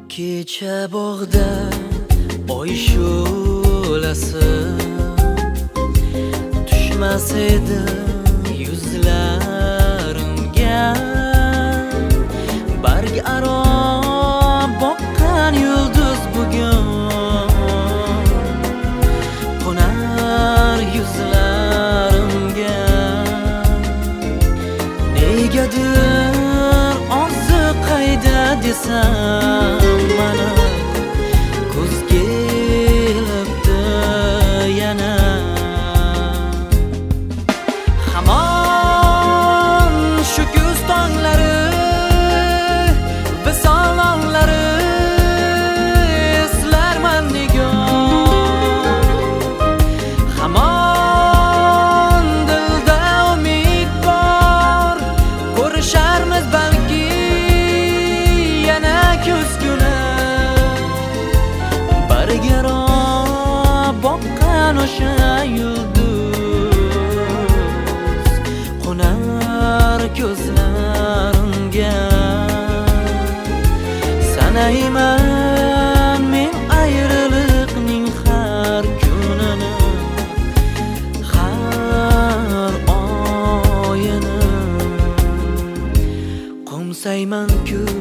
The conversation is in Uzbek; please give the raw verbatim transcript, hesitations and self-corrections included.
Kecha bog'da oy shu'lasi tushmas edi yuzlarimga, barg aro boqqan yulduz bugun qo'nar yuzlarimga. Negadir orzu qayda desam mana kuz kelibdi yana. Hamon shu kuz tonglari visol onlari eslarman nigor. Hamon dilda umid bor, ko'risharmiz balki yana kuz kuni. Bargaro boqqan o'sha yulduz qo'nar ko'zlarimga. Sanayman men ayriliqning har kunini, har oyini. Qo'msayman-ku